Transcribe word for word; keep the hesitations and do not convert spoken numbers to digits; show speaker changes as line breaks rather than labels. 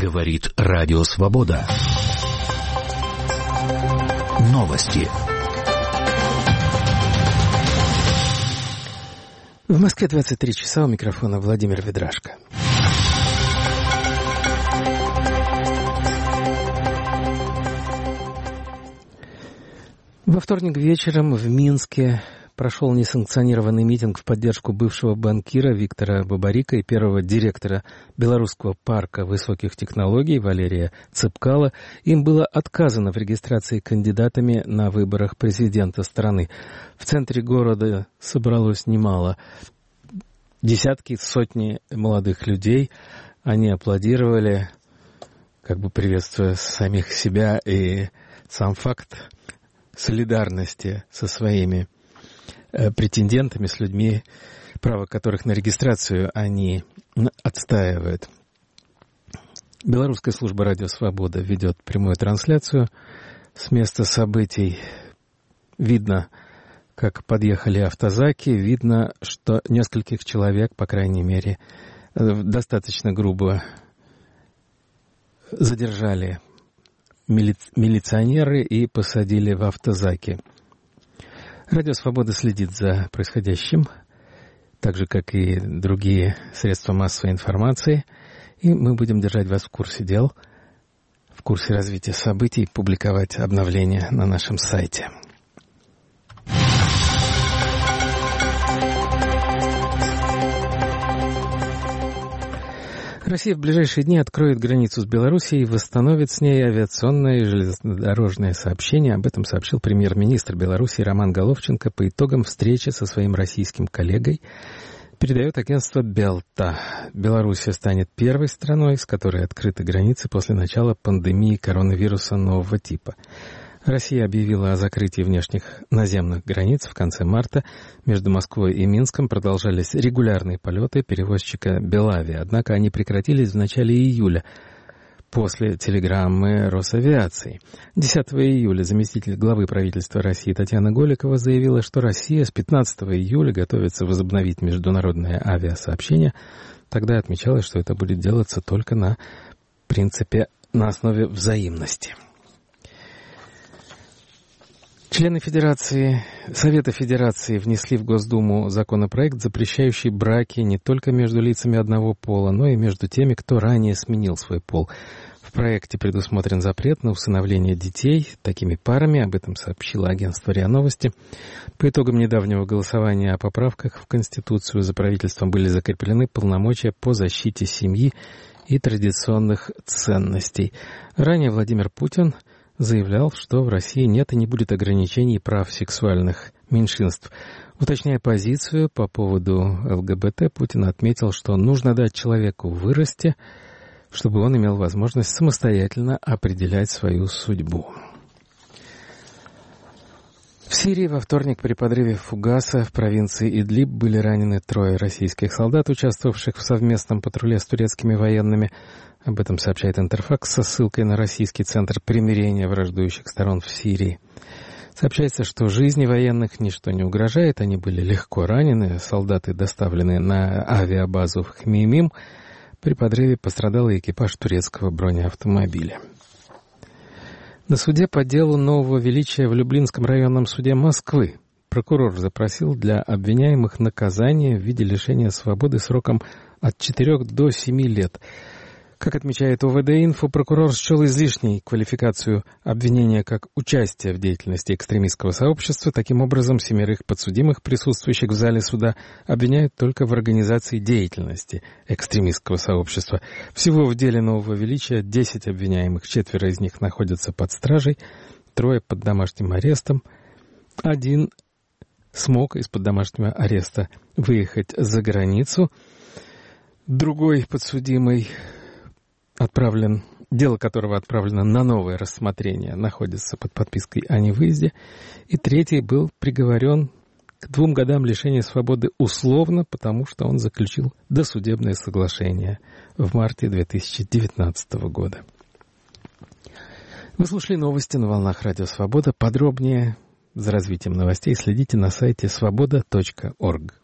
Говорит Радио Свобода. Новости.
В Москве двадцать три часа, у микрофона Владимир Ведрашко. Во вторник вечером в Минске прошел несанкционированный митинг в поддержку бывшего банкира Виктора Бабарика и первого директора Белорусского парка высоких технологий Валерия Цепкала. Им было отказано в регистрации кандидатами на выборах президента страны. В центре города собралось немало. Десятки, сотни молодых людей. Они аплодировали, как бы приветствуя самих себя и сам факт солидарности со своими претендентами, с людьми, право которых на регистрацию они отстаивают. Белорусская служба «Радио Свобода» ведет прямую трансляцию с места событий. Видно, как подъехали автозаки, видно, что нескольких человек, по крайней мере, достаточно грубо задержали мили... милиционеры и посадили в автозаки. Радио Свобода следит за происходящим, так же, как и другие средства массовой информации, и мы будем держать вас в курсе дел, в курсе развития событий, публиковать обновления на нашем сайте. Россия в ближайшие дни откроет границу с Белоруссией и восстановит с ней авиационное и железнодорожное сообщение. Об этом сообщил премьер-министр Беларуси Роман Головченко по итогам встречи со своим российским коллегой. Передает агентство Белта. Белоруссия станет первой страной, с которой открыты границы после начала пандемии коронавируса нового типа. Россия объявила о закрытии внешних наземных границ в конце марта. Между Москвой и Минском продолжались регулярные полеты перевозчика Белавия, однако они прекратились в начале июля после телеграммы Росавиации. десятого июля заместитель главы правительства России Татьяна Голикова заявила, что Россия с пятнадцатого июля готовится возобновить международное авиасообщение. Тогда отмечалось, что это будет делаться только на принципе, на основе взаимности. Члены Федерации, Совета Федерации внесли в Госдуму законопроект, запрещающий браки не только между лицами одного пола, но и между теми, кто ранее сменил свой пол. В проекте предусмотрен запрет на усыновление детей такими парами, об этом сообщило агентство РИА Новости. По итогам недавнего голосования о поправках в Конституцию за правительством были закреплены полномочия по защите семьи и традиционных ценностей. Ранее Владимир Путин заявлял, что в России нет и не будет ограничений прав сексуальных меньшинств. Уточняя позицию по поводу ЛГБТ, Путин отметил, что нужно дать человеку вырасти, чтобы он имел возможность самостоятельно определять свою судьбу. В Сирии во вторник при подрыве фугаса в провинции Идлиб были ранены трое российских солдат, участвовавших в совместном патруле с турецкими военными. Об этом сообщает Интерфакс со ссылкой на Российский центр примирения враждующих сторон в Сирии. Сообщается, что жизни военных ничто не угрожает, они были легко ранены, солдаты доставлены на авиабазу в Хмеймим. При подрыве пострадал и экипаж турецкого бронеавтомобиля. На суде по делу нового величия в Люблинском районном суде Москвы прокурор запросил для обвиняемых наказание в виде лишения свободы сроком от четырех до семи лет. Как отмечает ОВД-Инфо, прокурор счел излишней квалификацию обвинения как участие в деятельности экстремистского сообщества. Таким образом, семерых подсудимых, присутствующих в зале суда, обвиняют только в организации деятельности экстремистского сообщества. Всего в деле нового величия десять обвиняемых, четверо из них находятся под стражей, трое под домашним арестом. Один смог из-под домашнего ареста выехать за границу. Другой подсудимый отправлен, дело которого отправлено на новое рассмотрение, находится под подпиской о невыезде. И третий был приговорен к двум годам лишения свободы условно, потому что он заключил досудебное соглашение в марте две тысячи девятнадцатого года. Вы слушали новости на волнах Радио Свобода. Подробнее за развитием новостей следите на сайте свобода точка орг.